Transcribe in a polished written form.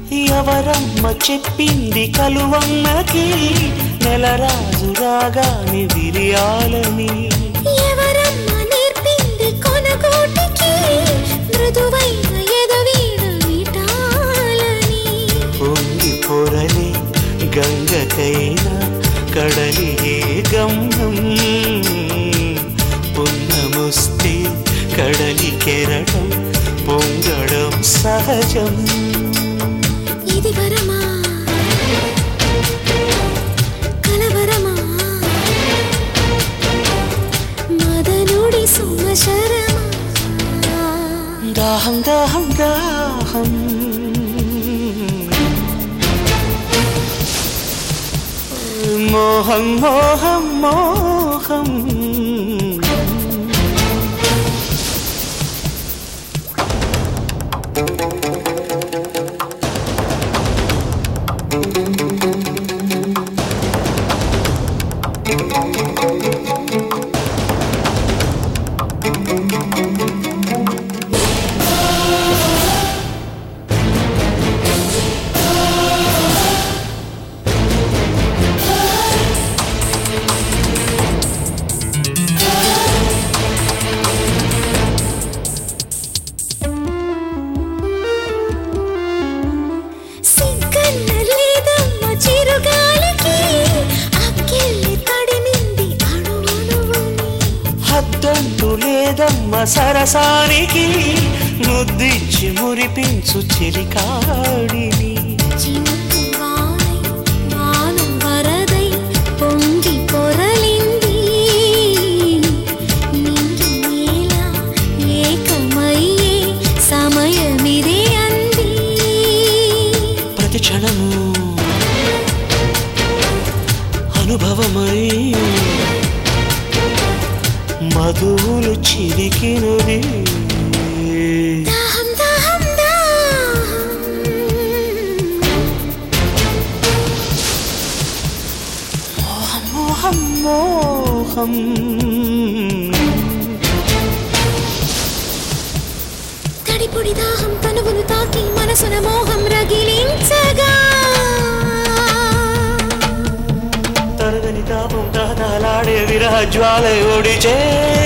ఎవరమ్మ చెప్పింది కలువమ్మకి నెలరాజు రాగానే విరియాలని? ఎవరమ్మ నేర్పింది కొనగోటికి మృదువైన ఎదవీణ విటాలని? పొంగి పొరలే గంగకైనా కడలి ఏ గమ్యం, పున్నముస్తే కడలి కెరటం పొంగడం సహజం. ఇది వరమా కలవరమా మదనుడి సుమశరమా? దాహం దాహం దాహం మోహం మోహం మోహం హద్దంటూ లేదమ్మ సరసానికి ముద్దిచ్చి మురిపించు చెలికాడిని. వరదై పొంగి పొరలింది నింగి నేల ఏకమయ్యే సమయమిదే అంది. ప్రతి క్షణము అనుభవమై మధువులు చిరికినది. దాహం దాహం దాహం మోహం మోహం తడిపొడి దాహం తనువును తాకి మనసున మోహం రగిలించగా తరగని తాపం తహతహలాడే విరహ జ్వాల ఒడిచే